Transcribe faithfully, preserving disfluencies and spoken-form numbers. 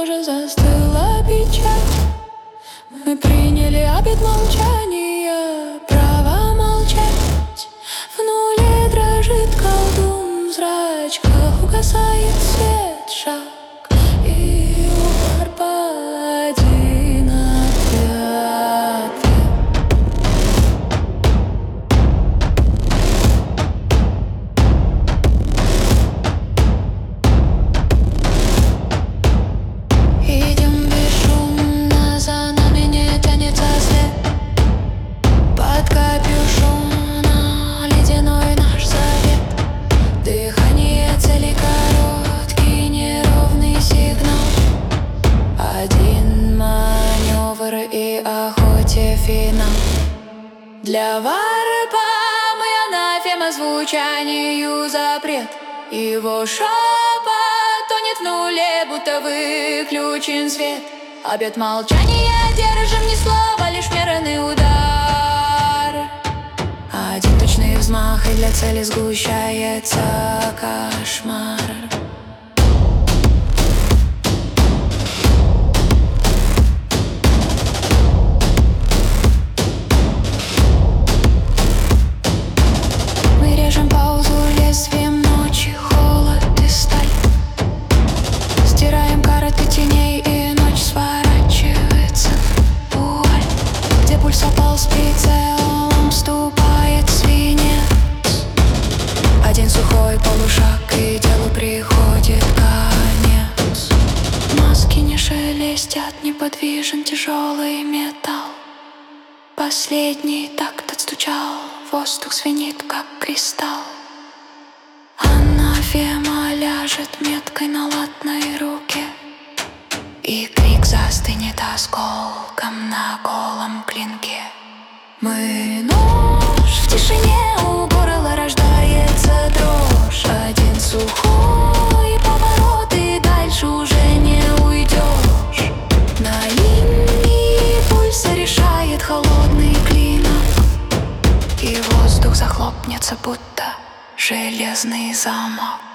уже застыла печать. Мы приняли обет молчания, право молчать. В нуле дрожит колдун, в зрачках угасает свет. Шаг и удар по один ответ. Идем бесшумно, за нами не тянется след. Под капюшоном ледяной наш завет. Дыхание цели, короткий неровный сигнал. Один маневр и охоте финал. Для варпа мы анафема, звучанию запрет. Его шепот тонет в нуле, будто выключен свет. Обет молчания держим, ни слова, лишь мерный удар. Один точный взмах, и для цели сгущается кошмар. Мы режем паузу лезвием ночи, холод и сталь. Стираем карты теней, и ночь сворачивается в вуаль, где пульс опал с прицелом, ступает свинец. Один сухой полушаг, и делу приходит конец. Маски не шелестят, неподвижен тяжелый металл. Последний такт отстучал, воздух звенит, как кристалл. Анафема ляжет меткой на латной руке, и крик застынет осколком на голом клинке. Мы нож в тишине, у горла рождается дрожь. Один сухой поворот, и дальше уже не уйдешь. На линии пульса решает холодный клинок, и воздух захлопнется, будто железный замок.